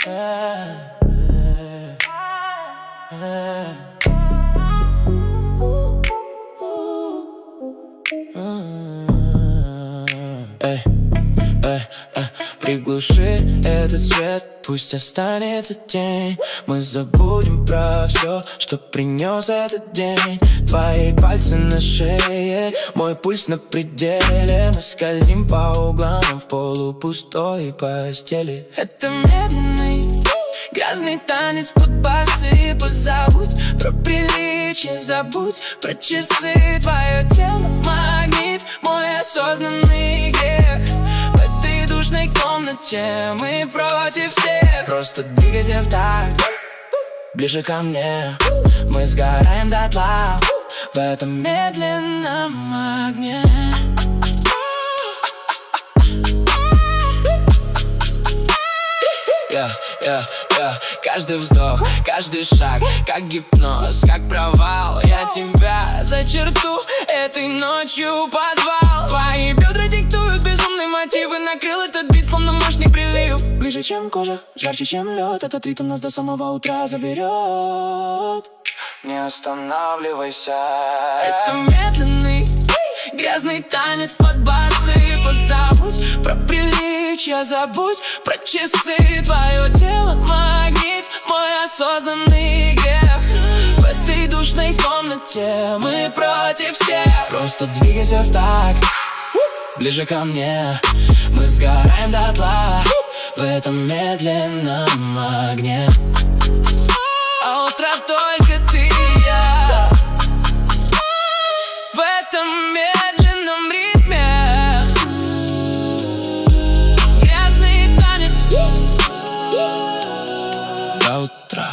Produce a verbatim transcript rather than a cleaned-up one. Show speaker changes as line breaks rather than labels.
Эй, эй, эй, приглуши этот свет, пусть останется тень. Мы забудем про все, что принес этот день. Твои пальцы на шее, мой пульс на пределе. Мы скользим по углам в полупустой постели. Это медленный, грязный танец под басы. Позабудь про приличие, забудь про часы. Твое тело магнит, мой осознанный грех. В этой душной комнате мы против всех. Просто двигайся в такт, ближе ко мне. Мы сгораем дотла в этом медленном огне. Yeah, yeah, yeah. Каждый вздох, каждый шаг, как гипноз, как провал. Я тебя за черту этой ночью позвал. Твои бедра диктуют безумные мотивы. Накрыл этот бит, словно мощный прилив. Ближе, чем кожа, жарче, чем лед. Этот ритм нас до самого утра заберет. Не останавливайся. Это медленный, грязный танец под басы. Позабудь про приличия, забудь про часы. Твое тело магнит, мой осознанный грех. В этой душной комнате мы против всех. Просто двигайся в такт, ближе ко мне. Мы сгораем дотла в этом медленном огне. А утро только ты и я в этом медленном ритме. Грязный танец до утра.